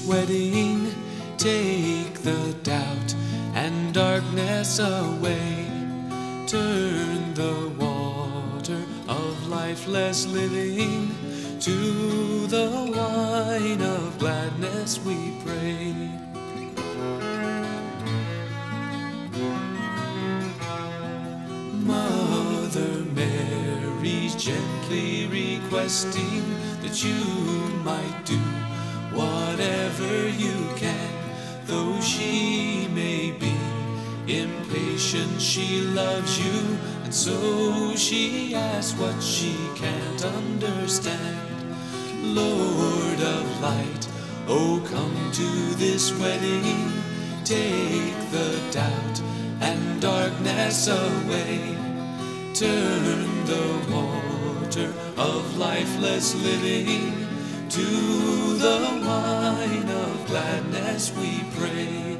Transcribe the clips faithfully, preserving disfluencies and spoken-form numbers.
wedding, take the doubt and darkness away. Turn the water of lifeless living to the wine of gladness, we pray. Mother Mary's gently requesting that you might do whatever you can, though she may be impatient. She loves you, and so she asks what she can't understand. Lord of light, oh come to this wedding, take the doubt and darkness away. Turn the water of lifeless living to the wine of gladness, we pray.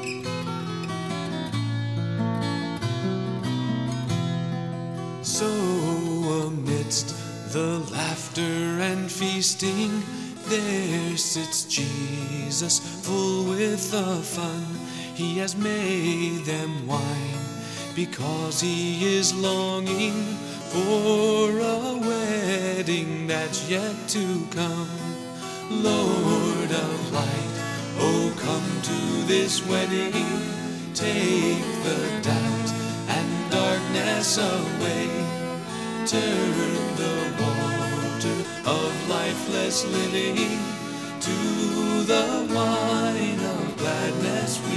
So amidst the laughter and feasting, there sits Jesus, full with the fun. He has made them wine because he is longing for a wedding that's yet to come. Lord of light, oh come to this wedding, take the doubt and darkness away. Turn the water of lifeless living to the wine of gladness, we